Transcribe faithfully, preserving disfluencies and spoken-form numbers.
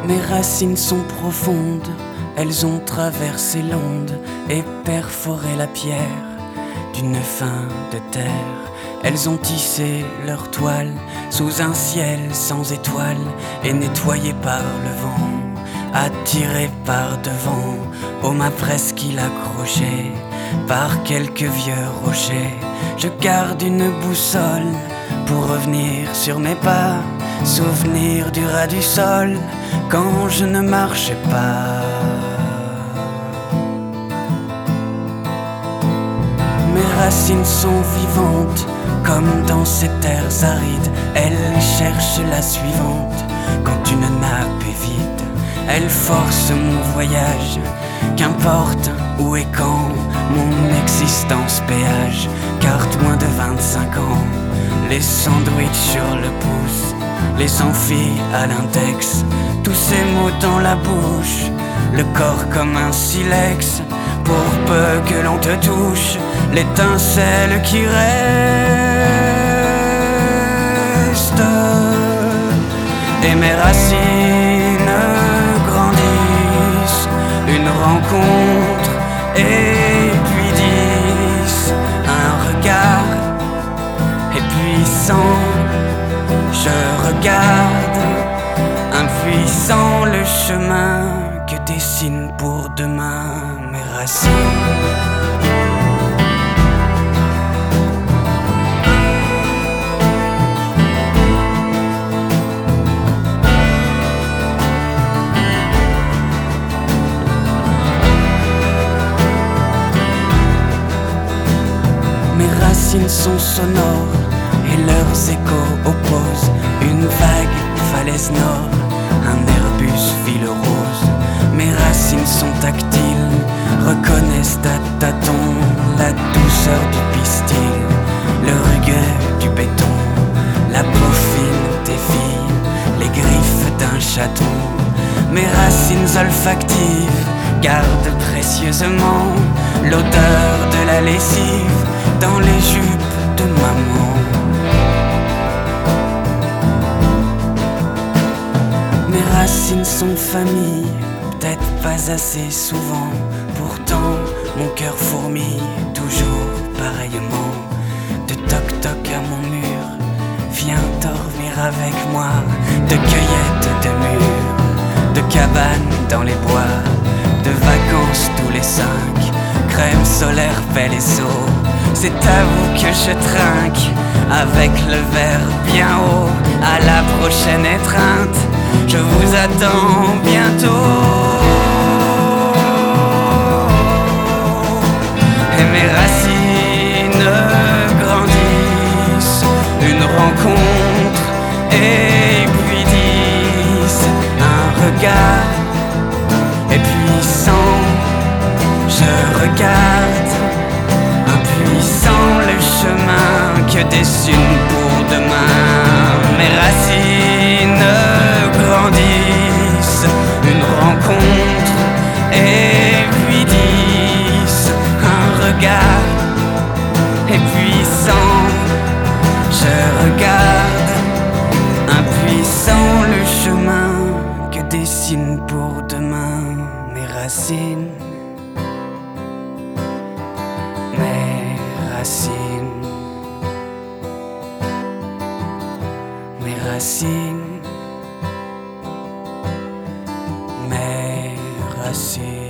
Mes racines sont profondes, elles ont traversé l'onde et perforé la pierre d'une fin de terre. Elles ont tissé leur toile sous un ciel sans étoiles et nettoyé par le vent, attiré par devant, aux mains presque il accroché par quelques vieux rochers. Je garde une boussole pour revenir sur mes pas, souvenir du ras du sol quand je ne marchais pas. Mes racines sont vivantes comme dans ces terres arides. Elles cherchent la suivante quand une nappe est vide. Elles forcent mon voyage, qu'importe où et quand mon existence péage. Carte moins de vingt-cinq ans, les sandwichs sur le pouce, les amphis à l'index, tous ces mots dans la bouche, le corps comme un silex. Pour peu que l'on te touche, l'étincelle qui reste. Et mes racines grandissent, une rencontre et puis dix, un regard et puissant. Je regarde, impuissant, le chemin que dessine pour demain mes racines. Mes racines sont sonores et leurs échos opposent une vague falaise nord, un Airbus fil rose. Mes racines sont tactiles, reconnaissent à tâtons la douceur du pistil, le rugueux du béton, la peau fine des filles, les griffes d'un chaton. Mes racines olfactives gardent précieusement l'odeur de la lessive dans les jupes de maman. Mes racines sont famille, peut-être pas assez souvent, pourtant mon cœur fourmille toujours pareillement. De toc-toc à mon mur, viens dormir avec moi, de cueillettes de murs, de cabanes dans les bois, de vacances tous les cinq, crème solaire belle et seau. C'est à vous que je trinque, avec le verre bien haut, à la prochaine étreinte, je vous attends bientôt. Et mes racines grandissent, une rencontre et puis dix, un regard et puissant. Je regarde, impuissant, le chemin que dessine pour demain mes racines grandissent, une rencontre et puis dix, un regard et puissant. Je regarde, impuissant, le chemin que dessine pour demain mes racines. Mes racines, mes racines, mes racines.